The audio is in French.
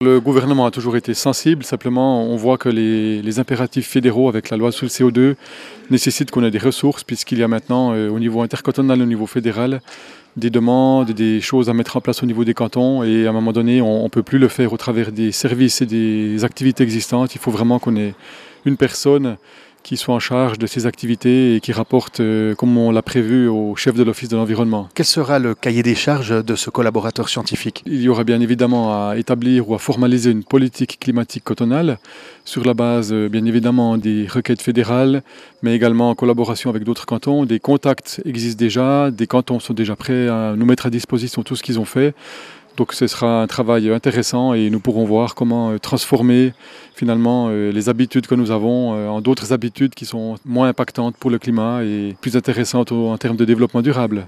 Le gouvernement a toujours été sensible, simplement on voit que les impératifs fédéraux avec la loi sur le CO2 nécessitent qu'on ait des ressources puisqu'il y a maintenant au niveau intercantonal et au niveau fédéral des demandes, des choses à mettre en place au niveau des cantons et à un moment donné on ne peut plus le faire au travers des services et des activités existantes. Il faut vraiment qu'on ait une personne qui soit en charge de ces activités et qui rapporte, comme on l'a prévu, au chef de l'Office de l'environnement. Quel sera le cahier des charges de ce collaborateur scientifique? Il y aura bien évidemment à établir ou à formaliser une politique climatique cantonale sur la base, bien évidemment, des requêtes fédérales, mais également en collaboration avec d'autres cantons. Des contacts existent déjà, des cantons sont déjà prêts à nous mettre à disposition tout ce qu'ils ont fait. Donc ce sera un travail intéressant et nous pourrons voir comment transformer finalement les habitudes que nous avons en d'autres habitudes qui sont moins impactantes pour le climat et plus intéressantes en termes de développement durable.